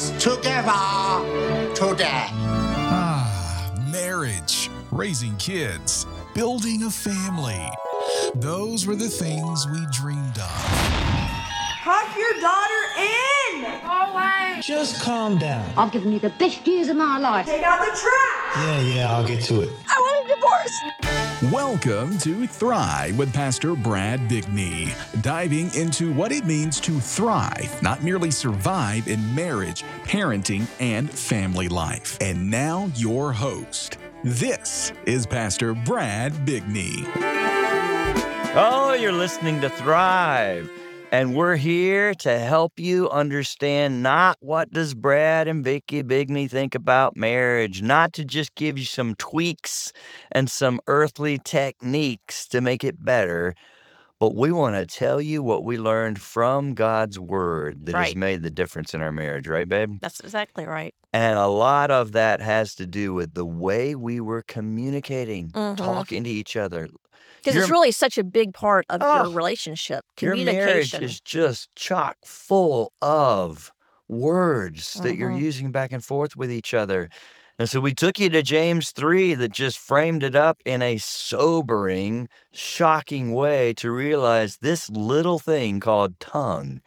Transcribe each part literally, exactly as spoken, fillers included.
us together today. Ah, marriage, raising kids, building a family. Those were the things we dreamed of. Tuck your daughter in! Always! Just calm down. I've given you the best years of my life. Take out the trash! Yeah, yeah, I'll get to it. I want a divorce! Welcome to Thrive with Pastor Brad Bigney, diving into what it means to thrive, not merely survive in marriage, parenting, and family life. And now your host. This is Pastor Brad Bigney. Oh, you're listening to Thrive. And we're here to help you understand not what does Brad and Vicky Bigney think about marriage, not to just give you some tweaks and some earthly techniques to make it better, but we want to tell you what we learned from God's Word that has Right. made the difference in our marriage, right, babe? That's exactly right. And a lot of that has to do with the way we were communicating, Mhm. talking to each other. Because Your- it's really such a big part of Oh, your relationship. Your marriage Communication. is just chock full of words that you're Mhm. using back and forth with each other. And so we took you to James three that just framed it up in a sobering, shocking way to realize this little thing called tongue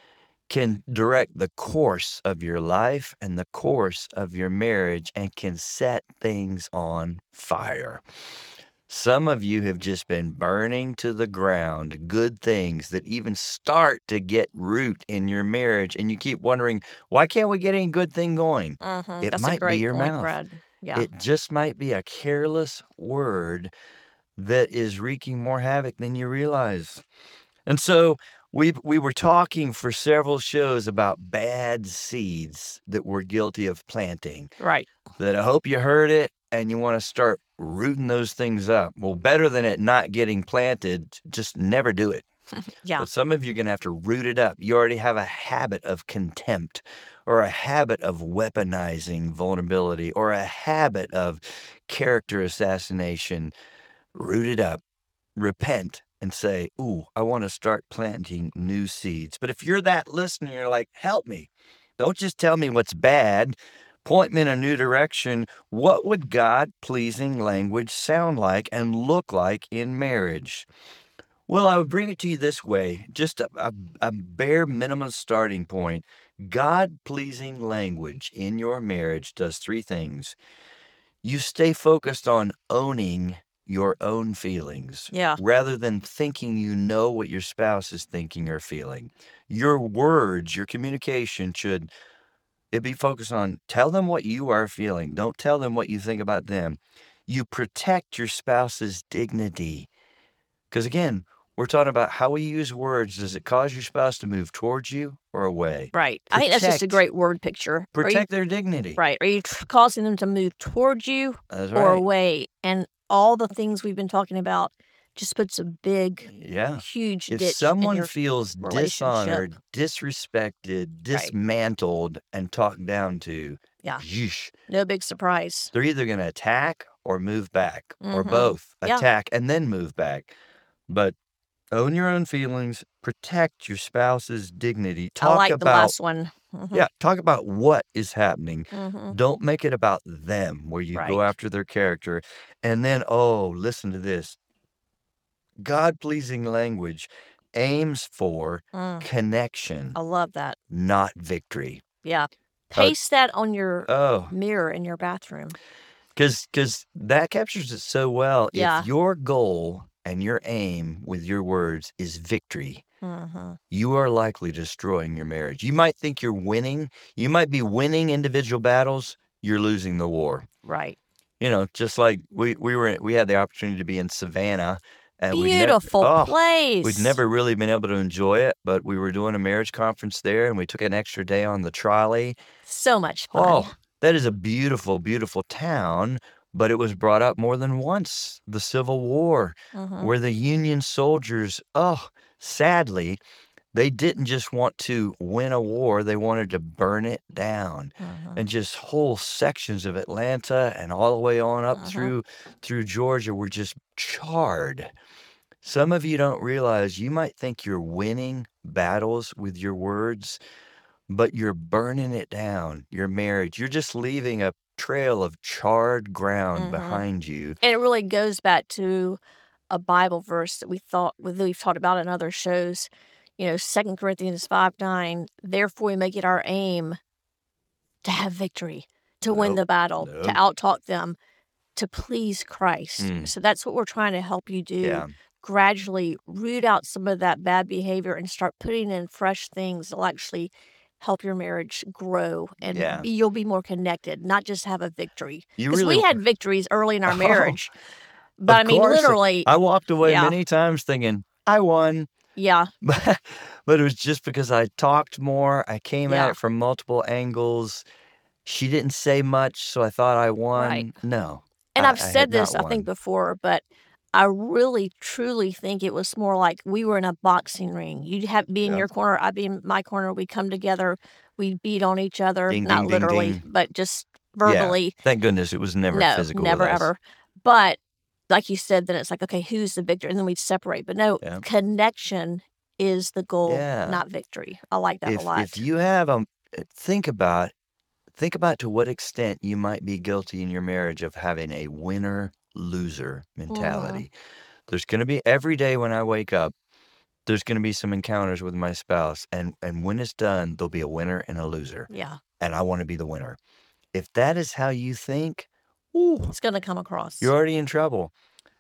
can direct the course of your life and the course of your marriage and can set things on fire. Some of you have just been burning to the ground good things that even start to get root in your marriage, and you keep wondering, why can't we get any good thing going? Mhm. It That's might a be great your point, mouth. Brad. Yeah. It just might be a careless word that is wreaking more havoc than you realize. And so we we were talking for several shows about bad seeds that we're guilty of planting. Right. That I hope you heard it and you want to start rooting those things up. Well, better than it not getting planted, just never do it. Yeah. But some of you are going to have to root it up. You already have a habit of contempt or a habit of weaponizing vulnerability or a habit of character assassination. Root it up, repent, and say, ooh, I want to start planting new seeds. But if you're that listener, you're like, help me. Don't just tell me what's bad. Point me in a new direction. What would God-pleasing language sound like and look like in marriage? Well, I would bring it to you this way, just a, a, a bare minimum starting point. God-pleasing language in your marriage does three things. You stay focused on owning your own feelings Yeah. rather than thinking you know what your spouse is thinking or feeling. Your words, your communication should it be focused on tell them what you are feeling. Don't tell them what you think about them. You protect your spouse's dignity. Because again, we're talking about how we use words. Does it cause your spouse to move towards you or away? Right. I think that's just a Protect- great word picture. Are you- Protect their dignity. right. Are you tr- causing them to move towards you That's or right. away? And all the things we've been talking about just puts a big, Yeah. huge If ditch in someone your feels relationship. dishonored, disrespected, dismantled, and talked down to, Yeah. yeesh, No big surprise. they're either going to attack or move back, or Mhm. both. Yeah. Attack and then move back. But own your own feelings, protect your spouse's dignity. Talk I like the about last one. Mhm. yeah, talk about what is happening. Mhm. Don't make it about them where you go Right. after their character. And then, oh, listen to this. God-pleasing language aims for Mm. connection, I love that. not victory. Yeah. Paste that on your Oh, mirror in your bathroom. because because that captures it so well. Yeah. If your goal and your aim with your words is victory, Mhm. you are likely destroying your marriage. You might think you're winning. You might be winning individual battles. You're losing the war. Right. You know, just like we we were we had the opportunity to be in Savannah. And we'd nev- Beautiful oh, place. We'd never really been able to enjoy it, but we were doing a marriage conference there, and we took an extra day on the trolley. So much fun. Oh, that is a beautiful, beautiful town, but it was brought up more than once. The Civil War, Mhm. where the Union soldiers, oh, sadly, they didn't just want to win a war, they wanted to burn it down. Mhm. And just whole sections of Atlanta and all the way on up Uh-huh. through through Georgia were just charred. Some of you don't realize you might think you're winning battles with your words, but you're burning it down, your marriage. You're just leaving a trail of charred ground Mhm. behind you. And it really goes back to a Bible verse that we thought we've talked about in other shows. You know, Second Corinthians five nine. Therefore, we make it our aim to have victory, to win Nope. the battle, to Nope. outtalk them, to please Christ. Mm. So that's what we're trying to help you do. Yeah. Gradually root out some of that bad behavior and start putting in fresh things that'll actually help your marriage grow, and Yeah. be- you'll be more connected, not just have a victory. You Because really we had victories early in our Oh, marriage, but I of mean, course. literally, I walked away yeah. many times thinking, I won. yeah, But, but it was just because I talked more. I came Yeah. at it from multiple angles. She didn't say much, so I thought I won. Right. No. and I, I've I had said this, not I think, won. before, but I really, truly think it was more like we were in a boxing ring. You'd have be in Yeah. your corner, I'd be in my corner. We come together, we beat on each other, Ding, not ding, ding, literally, ding. but just Yeah. verbally. Thank goodness it was never No, physical never with us. ever. But like you said, then it's like, okay, who's the victor? And then we'd separate. But no, Yeah. connection is the goal, Yeah. not victory. I like that a If lot. if you have um think about think about to what extent you might be guilty in your marriage of having a winner loser mentality. There's going to be every day when I wake up, there's going to be some encounters with my spouse, and and when it's done, there'll be a winner and a loser, Yeah, and I want to be the winner. If that is how you think, ooh, it's going to come across. you're already in trouble.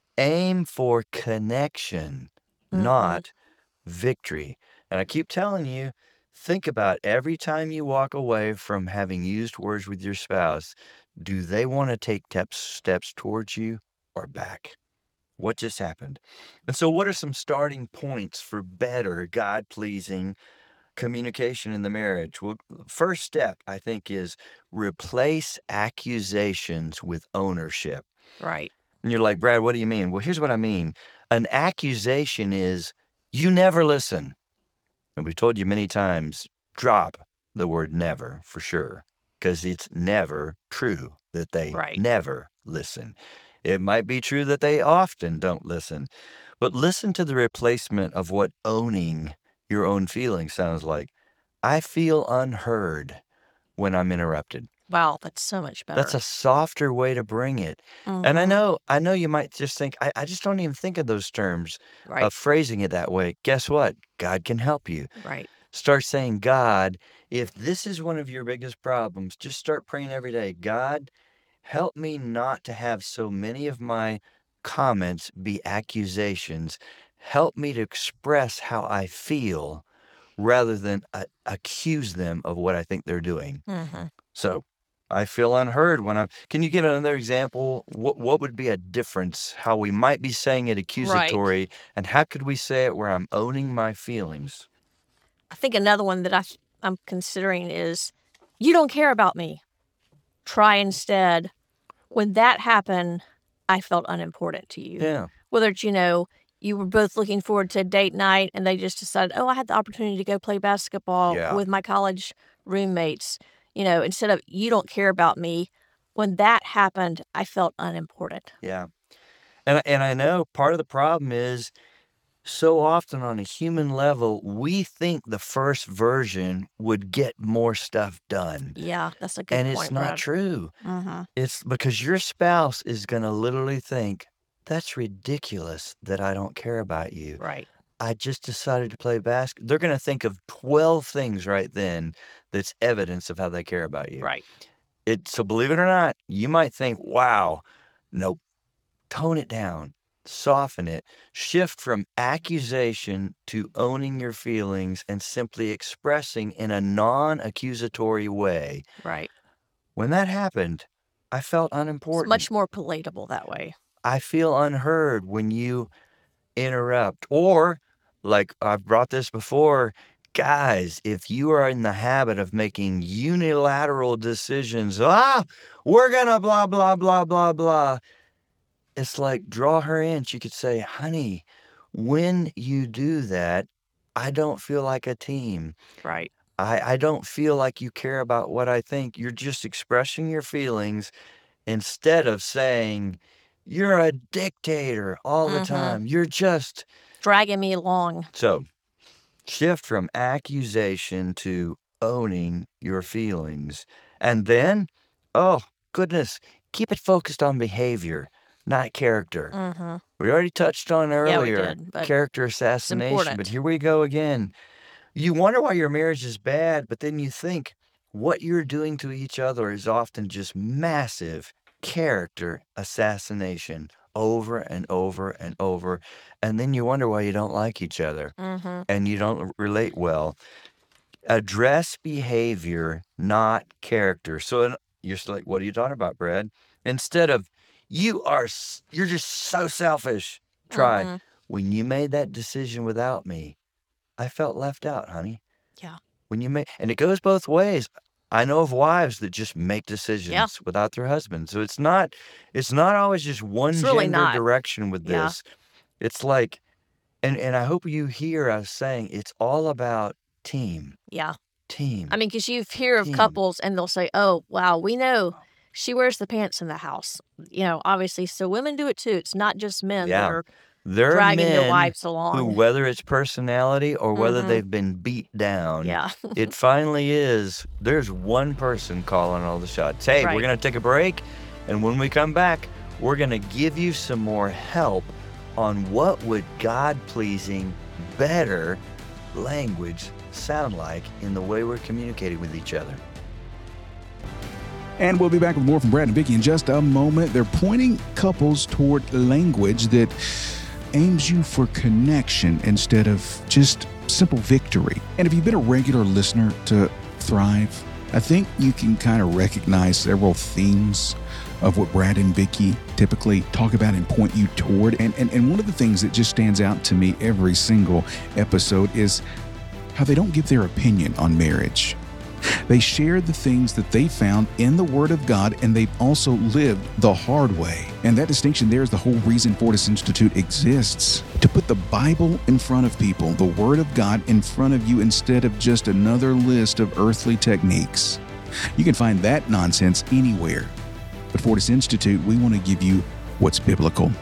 Aim for connection, Mhm. not victory. And I keep telling you, think about every time you walk away from having used words with your spouse, do they want to take tep- steps towards you or back? What just happened? And so, what are some starting points for better, God pleasing communication in the marriage? Well, first step, I think, is replace accusations with ownership. Right. And you're like, Brad, what do you mean? Well, here's what I mean. An accusation is you never listen. And we've told you many times, drop the word never for sure, because it's never true that they Right. never listen. It might be true that they often don't listen, but listen to the replacement of what owning your own feelings sounds like. I feel unheard when I'm interrupted. Wow, that's so much better. That's a softer way to bring it. And I Mhm. know, I know you might just think, I, I just don't even think of those terms Right. of phrasing it that way. Guess what? God can help you. Right. Start saying, God, if this is one of your biggest problems, just start praying every day. God, help me not to have so many of my comments be accusations. Help me to express how I feel rather than uh, accuse them of what I think they're doing. hmm So I feel unheard when I'm. Can you give another example? What what would be a difference? How we might be saying it accusatory, and how could we say it where I'm owning my feelings? I think another one that I, th- I'm considering is, you don't care about me. Try instead. When that happened, I felt unimportant to you. Yeah, Whether it's, you know, you were both looking forward to a date night and they just decided, oh, I had the opportunity to go play basketball Yeah. with my college roommates. You know, instead of, you don't care about me. When that happened, I felt unimportant. yeah. And and I know part of the problem is so often on a human level, we think the first version would get more stuff done, Yeah, that's a good and point, it's not Brad. true. Mm-hmm. It's because your spouse is going to literally think, that's ridiculous that I don't care about you. Right. I just decided to play basketball. They're going to think of twelve things right then that's evidence of how they care about you. Right. It, so believe it or not, you might think, wow, nope, tone it down, soften it, shift from accusation to owning your feelings and simply expressing in a non-accusatory way. Right. When that happened, I felt It's unimportant. much more palatable that way. I feel unheard when you interrupt. Or, like I've brought this before, guys, if you are in the habit of making unilateral decisions, ah, we're gonna blah, blah, blah, blah, blah. It's like, draw her in. She could say, honey, when you do that, I don't feel like a team. Right. I, I don't feel like you care about what I think. You're just expressing your feelings instead of saying, you're a dictator all the Mhm. time. You're just. Dragging me along. So shift from accusation to owning your feelings. And then, oh, goodness, keep it focused on behavior, not character. Mm-hmm. We already touched on Yeah, we earlier did, but character it's assassination, but important. here we go again. You wonder why your marriage is bad, but then you think what you're doing to each other is often just massive character assassination over and over and over. And then you wonder why you don't like each other Mm-hmm. and you don't relate well. Address behavior, not character. So in- you're still like, what are you talking about, Brad? Instead of, you are, s- you're just so selfish. Try, Mm-hmm. when you made that decision without me, I felt left out, honey. Yeah. When you make, and it goes both ways. I know of wives that just make decisions without their husband. So it's not, it's not always just one It's really gender not. direction with Yeah. this. It's like, and and I hope you hear us saying it's all about team, Yeah. team, I mean, because you hear of team. couples and they'll say, oh, wow, we know she wears the pants in the house. You know, obviously. So women do it too. It's not just men that Yeah. are There are dragging their men wives who, along. whether it's personality or whether Mhm. they've been beat down, Yeah. it finally is, there's one person calling all the shots. Hey, we're Right. going to take a break. And when we come back, we're going to give you some more help on what would God-pleasing, better language sound like in the way we're communicating with each other. And we'll be back with more from Brad and Vicky in just a moment. They're pointing couples toward language that aims you for connection instead of just simple victory. And if you've been a regular listener to Thrive, I think you can kind of recognize several themes of what Brad and Vicky typically talk about and point you toward. And, and, and one of the things that just stands out to me every single episode is how they don't give their opinion on marriage. They share the things that they found in the Word of God, and they've also lived the hard way. And that distinction there is the whole reason Fortis Institute exists. To put the Bible in front of people, the Word of God in front of you instead of just another list of earthly techniques. You can find that nonsense anywhere. But Fortis Institute, we want to give you what's biblical.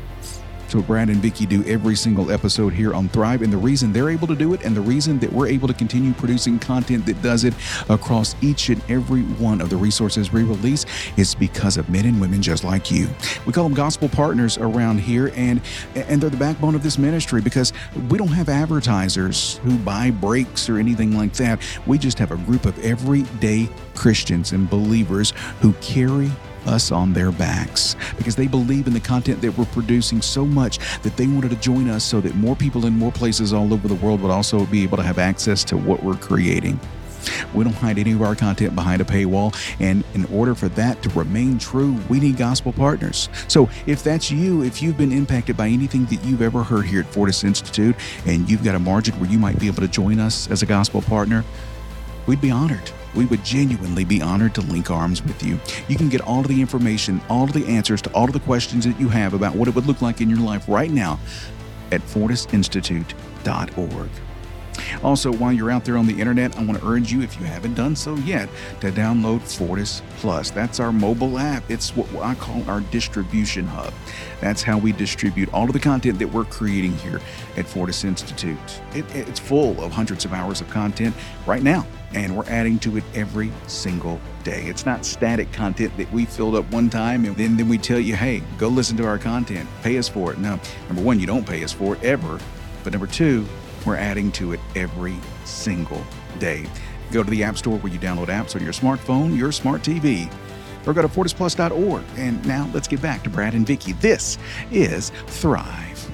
So what Brad and Vicky do every single episode here on Thrive, and the reason they're able to do it and the reason that we're able to continue producing content that does it across each and every one of the resources we release is because of men and women just like you. We call them gospel partners around here, and and they're the backbone of this ministry because we don't have advertisers who buy breaks or anything like that. We just have a group of everyday Christians and believers who carry us on their backs because they believe in the content that we're producing so much that they wanted to join us so that more people in more places all over the world would also be able to have access to what we're creating. We don't hide any of our content behind a paywall, and in order for that to remain true, we need gospel partners. So if that's you, if you've been impacted by anything that you've ever heard here at Fortis Institute, and you've got a margin where you might be able to join us as a gospel partner, we'd be honored. We would genuinely be honored to link arms with you. You can get all of the information, all of the answers to all of the questions that you have about what it would look like in your life right now at fortis institute dot org. Also, while you're out there on the internet, I want to urge you, if you haven't done so yet, to download Fortis Plus. That's our mobile app. It's what I call our distribution hub. That's how we distribute all of the content that we're creating here at Fortis Institute. It, it's full of hundreds of hours of content right now, and we're adding to it every single day. It's not static content that we filled up one time and then, then we tell you, hey, go listen to our content, pay us for it. No, number one, you don't pay us for it ever. But number two, we're adding to it every single day. Go to the App Store where you download apps on your smartphone, your smart T V, or go to fortis plus dot org. And now let's get back to Brad and Vicky. This is Thrive.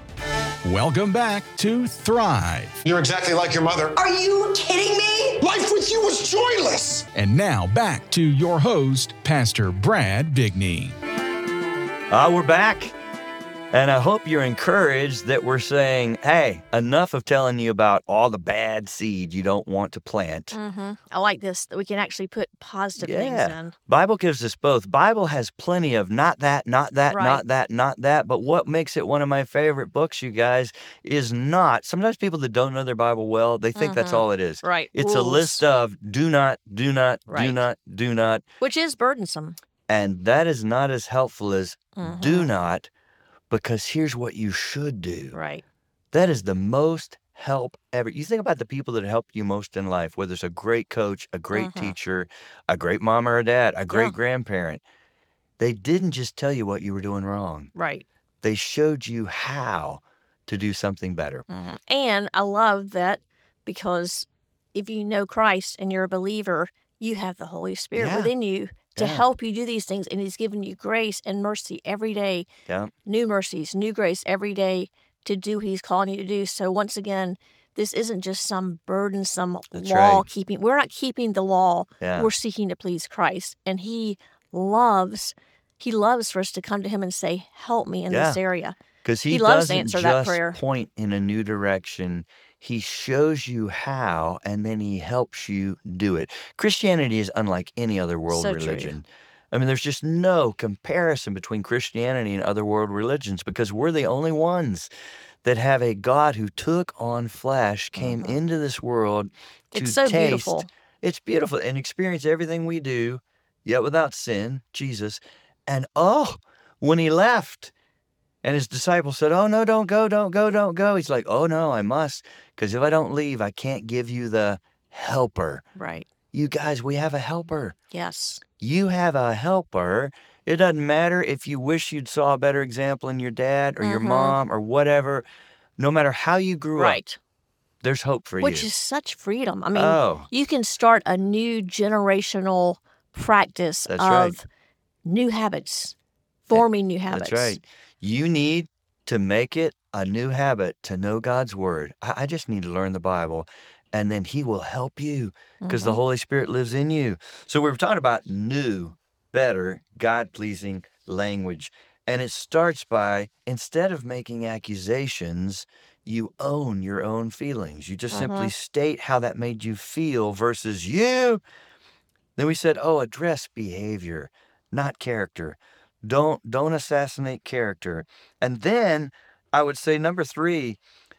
Welcome back to Thrive. You're exactly like your mother. Are you kidding me? Life with you was joyless. And now back to your host, Pastor Brad Bigney. Ah, we're back. And I hope you're encouraged that we're saying, hey, enough of telling you about all the bad seed you don't want to plant. Mm-hmm. I like this, that we can actually put positive things Yeah. in. Bible gives us both. Bible has plenty of not that, not that, Right. not that, not that. But what makes it one of my favorite books, you guys, is not. Sometimes people that don't know their Bible well, they think that's Mhm. all it is. Right. It's a Rules. list of do not, do not, do Right. not, do not. Which is burdensome. And that is not as helpful as do Mhm. not, because here's what you should do. Right. That is the most help ever. You think about the people that helped you most in life, whether it's a great coach, a great Mhm. teacher, a great mom or a dad, a great Yeah. grandparent. They didn't just tell you what you were doing wrong. Right. They showed you how to do something better. Mhm. And I love that because if you know Christ and you're a believer, you have the Holy Spirit Yeah. within you to Yeah. help you do these things. And He's given you grace and mercy every day, Yeah. new mercies, new grace every day to do what He's calling you to do. So, once again, this isn't just some burdensome That's law right. keeping. We're not keeping the law. Yeah. We're seeking to please Christ. And He loves, He loves for us to come to Him and say, help me in Yeah. this area. Because he, He loves to doesn't answer that just prayer. point in a new direction. He shows you how, and then he helps you do it. Christianity is unlike any other world So true. religion. I mean, there's just no comparison between Christianity and other world religions because we're the only ones that have a God who took on flesh, came Mhm. into this world to It's so taste. beautiful. It's beautiful and experience everything we do, yet without sin, Jesus. And oh, when he left, and his disciples said, oh, no, don't go, don't go, don't go. He's like, oh, no, I must, because if I don't leave, I can't give you the helper. Right. You guys, we have a helper. Yes. You have a helper. It doesn't matter if you wish you'd saw a better example in your dad or your Mhm. mom or whatever. No matter how you grew up, Right. there's hope for Which you. is such freedom. I mean, Oh, you can start a new generational practice That's of right. new habits, forming new habits. that's right. You need to make it a new habit to know God's word. I, I just need to learn the Bible, and then he will help you because the Mhm. Holy Spirit lives in you. So we were talking about new, better, God-pleasing language. And it starts by, instead of making accusations, you own your own feelings. You just simply Mhm. state how that made you feel versus you. Then we said, oh, address behavior, not character. Don't don't assassinate character. And then I would say number three,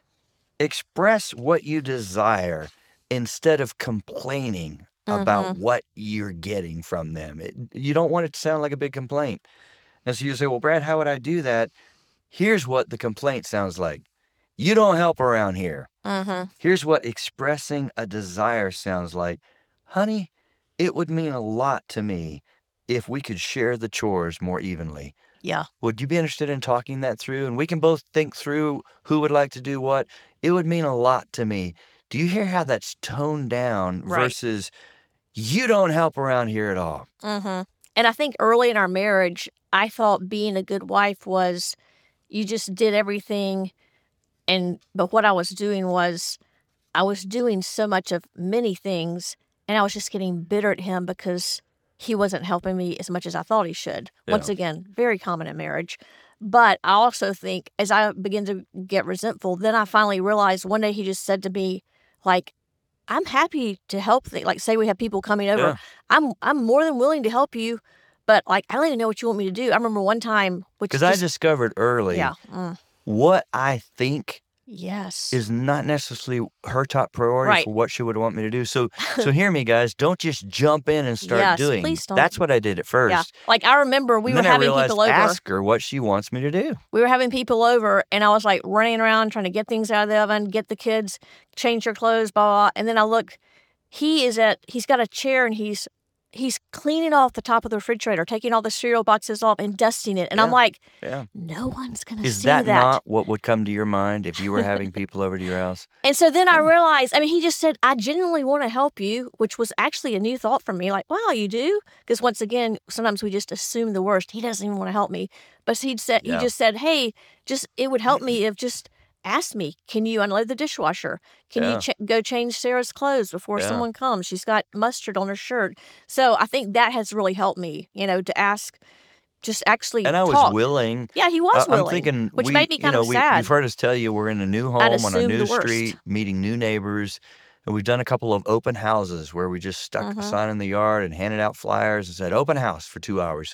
express what you desire instead of complaining about Mhm. what you're getting from them. It, you don't want it to sound like a big complaint. And so you say, well, Brad, how would I do that? Here's what the complaint sounds like. You don't help around here. Mhm. Here's what expressing a desire sounds like. Honey, it would mean a lot to me if we could share the chores more evenly. Yeah. Would you be interested in talking that through? And we can both think through who would like to do what. It would mean a lot to me. Do you hear how that's toned down Right. versus you don't help around here at all? Mhm. And I think early in our marriage, I thought being a good wife was you just did everything, and but what I was doing was I was doing so much of many things, and I was just getting bitter at him because he wasn't helping me as much as I thought he should. Once Yeah. again, very common in marriage. But I also think as I began to get resentful, then I finally realized one day he just said to me, like, I'm happy to help. Th- like, say we have people coming over, Yeah. I'm I'm more than willing to help you, but like I don't even know what you want me to do. I remember one time, which Because I just discovered early yeah, mm, what I think yes, is not necessarily her top priority right, for what she would want me to do. So so hear me, guys. Don't just jump in and start yes, doing. please don't. That's what I did at Yeah, first. like I remember we And were then I having realized, people over. ask her what she wants me to do. We were having people over, and I was like running around trying to get things out of the oven, get the kids, change their clothes, blah blah. blah. And then I look, he is at he's got a chair and he's he's cleaning off the top of the refrigerator, taking all the cereal boxes off and dusting it. And I'm Yeah. like, Yeah. no one's gonna Is see that, that. not what would come to your mind if you were having people over to your house? And so then I realized, I mean, he just said, I genuinely want to help you, which was actually a new thought for me. Like, wow, you do? Because once again, sometimes we just assume the worst. He doesn't even want to help me. But he'd said, Yeah. he just said, hey, just, it would help me if just ask me, can you unload the dishwasher? Can Yeah. you ch- go change Sarah's clothes before Yeah. someone comes? She's got mustard on her shirt. So I think that has really helped me, you know, to ask, just actually And I was talk. willing. Yeah, he was I- I'm willing, thinking, which we, made me you kind know, of we, sad. you've heard us tell you we're in a new home I'd on a assumed new the worst. street, meeting new neighbors. And we've done a couple of open houses where we just stuck a Mhm. sign in the yard and handed out flyers and said, open house for two hours.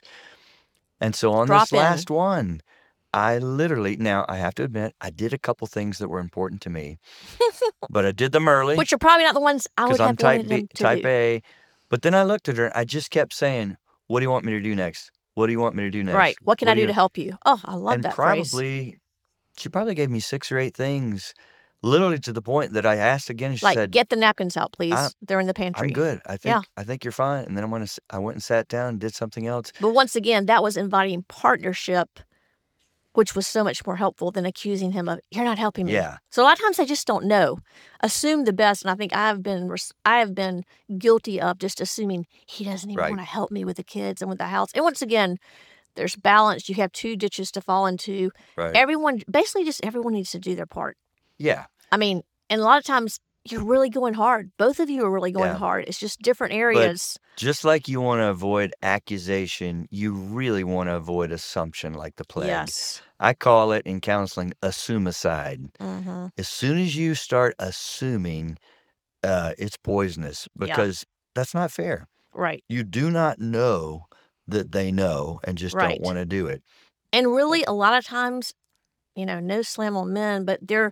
And so on Drop this in. last one, I literally, now I have to admit, I did a couple things that were important to me, but I did them early Which are probably not the ones I would because I'm have type wanted B, him to type do. A. But then I looked at her and I just kept saying, what do you want me to do next? What do you want me to do next? Right. What can I do do you to help you? Oh, I love and that phrase. probably she probably gave me six or eight things literally to the point that I asked again. She Like, said, get the napkins out, please. I, They're in the pantry. I'm good. I think Yeah. I think you're fine. And then I went, to, I went and sat down and did something else. But once again, that was inviting partnership, which was so much more helpful than accusing him of, you're not helping me. Yeah. So a lot of times they just don't know. Assume the best. And I think I have been, res- I have been guilty of just assuming he doesn't even Right. want to help me with the kids and with the house. And once again, there's balance. You have two ditches to fall into. Right. Everyone, basically just everyone needs to do their part. Yeah. I mean, and a lot of times you're really going hard. Both of you are really going Yeah. hard. It's just different areas. Just like you want to avoid accusation, you really want to avoid assumption like the plague. Yes. I call it in counseling assumicide. Mm-hmm. As soon as you start assuming, uh, it's poisonous Yeah. because that's not fair. Right. You do not know that they know and just Right. don't want to do it. And really, a lot of times, you know, no slam on men, but they're,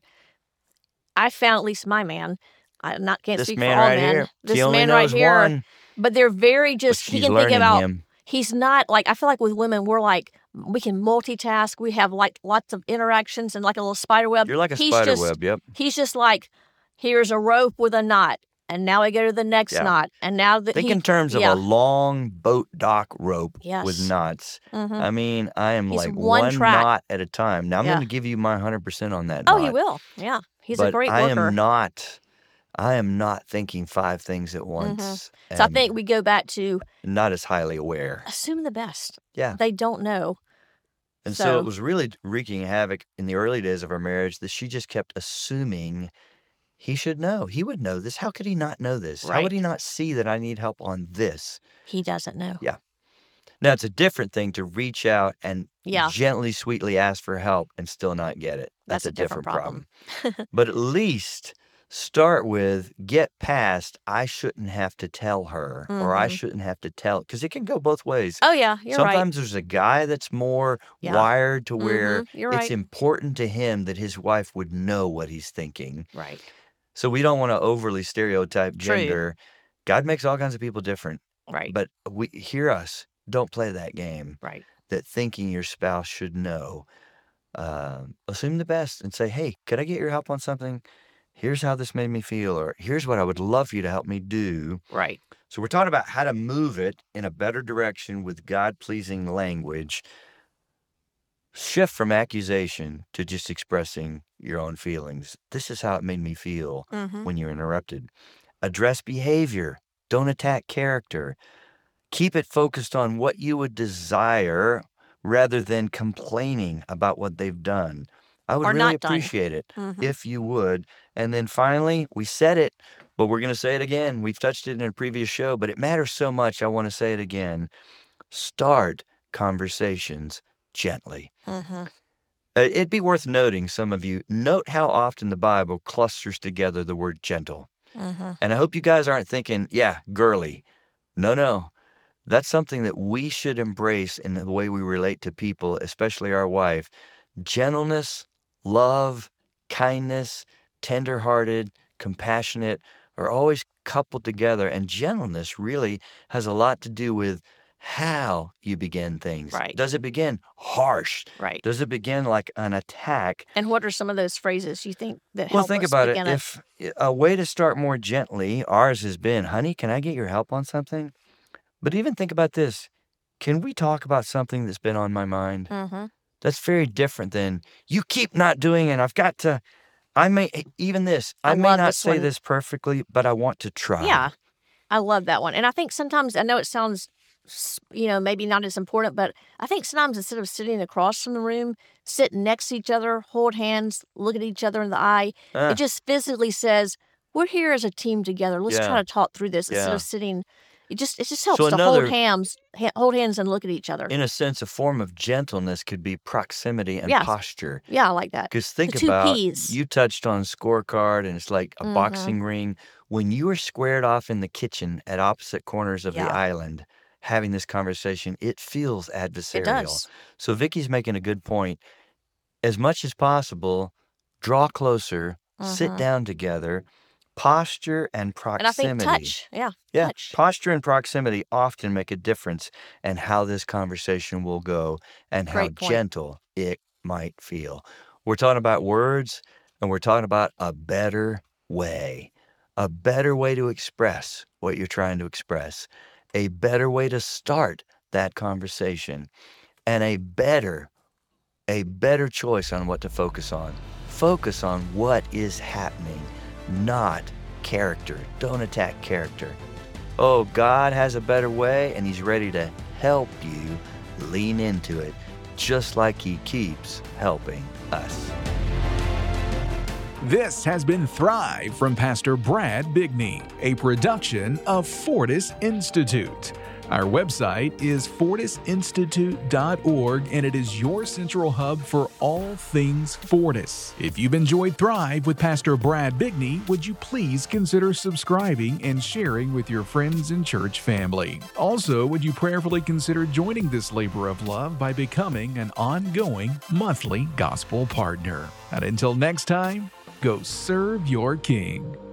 I found, at least my man, I not can't This speak man for all right men. here, This he only man right knows here, one, but they're very but just, he she's can think learning about, him. he's not like, I feel like with women, we're like, we can multitask. We have like lots of interactions and like a little spider web. You're like a He's spider just, web, yep. He's just like, here's a rope with a knot. And now I go to the next Yeah. knot. And now that Think he, in terms of yeah. a long boat dock rope with Yes. knots. Mhm. I mean, I am He's like one one track. knot at a time. Now I'm Yeah. going to give you my one hundred percent on that Oh, knot. he will. Yeah. He's but a great I worker. am not. I am not thinking five things at Mhm. once. So I and think we go back to not as highly aware. assume the best. Yeah. They don't know. And so, So- it was really wreaking havoc in the early days of our marriage that she just kept assuming he should know. He would know this. How could he not know this? How Right. would he not see that I need help on this? He doesn't know. Yeah. Now, it's a different thing to reach out and Yeah. gently, sweetly ask for help and still not get it. That's, That's a different problem. But at least start with get past, I shouldn't have to tell her or I Mhm. shouldn't have to tell, because it can go both ways. Oh, yeah. You're right. Sometimes there's a guy that's more Yeah. wired to where Mhm. You're it's right. important to him that his wife would know what he's thinking. Right. So we don't want to overly stereotype True. gender. God makes all kinds of people different. Right. But we hear us. Don't play that game right. that thinking your spouse should know. Um, assume the best and say, hey, could I get your help on something? Here's how this made me feel, or here's what I would love for you to help me do. Right. So we're talking about how to move it in a better direction with God-pleasing language. Shift from accusation to just expressing your own feelings. This is how it made me feel Mm-hmm. when you're interrupted. Address behavior. Don't attack character. Keep it focused on what you would desire rather than complaining about what they've done. I would Or really not done. appreciate it Mhm. if you would. And then finally, we said it, but we're going to say it again. We've touched it in a previous show, but it matters so much. I want to say it again. Start conversations gently. Mm-hmm. Uh, It'd be worth noting, some of you, note how often the Bible clusters together the word gentle. Mm-hmm. And I hope you guys aren't thinking, yeah, girly. No, no. That's something that we should embrace in the way we relate to people, especially our wife. Gentleness, love, kindness, tenderhearted, compassionate are always coupled together. And gentleness really has a lot to do with how you begin things. Right. Does it begin harsh? Right. Does it begin like an attack? And what are some of those phrases you think that Well, help think us about it. begin If a way to start more gently, ours has been, honey, can I get your help on something? But even think about this. Can we talk about something that's been on my mind? Mm-hmm. That's very different than you keep not doing it. I've got to, I may, even this, I, I may love not this say one. this perfectly, but I want to try. Yeah, I love that one. And I think sometimes, I know it sounds, s- you know, maybe not as important, but I think sometimes instead of sitting across from the room, sit next to each other, hold hands, look at each other in the eye, Uh, it just physically says, we're here as a team together. Let's Yeah. try to talk through this instead Yeah. of sitting. It just it just helps So to another- hold hands, ha- hold hands and look at each other. in a sense, a form of gentleness could be proximity and Yes. posture. Yeah, I like that. Because think The two about, Ps. you touched on scorecard and it's like a Mhm. boxing ring. When you are squared off in the kitchen at opposite corners of Yeah. the island having this conversation, it feels It adversarial. does. So Vicky's making a good point. As much as possible, draw closer, sit Mhm. down together, posture and And proximity. I think touch. Yeah, Yeah, touch. posture and proximity often make a difference in how this conversation will go and how Great point. gentle it might feel. We're talking about words. And we're talking about a better way, a better way to express what you're trying to express, a better way to start that conversation, and a better, a better choice on what to focus on. Focus on what is happening, not character. Don't attack character. Oh, God has a better way, and He's ready to help you lean into it, just like He keeps helping us. This has been Thrive from Pastor Brad Bigney, a production of Fortis Institute. Our website is fortis institute dot org, and it is your central hub for all things Fortis. If you've enjoyed Thrive with Pastor Brad Bigney, would you please consider subscribing and sharing with your friends and church family? Also, would you prayerfully consider joining this labor of love by becoming an ongoing monthly gospel partner? And until next time, go serve your King.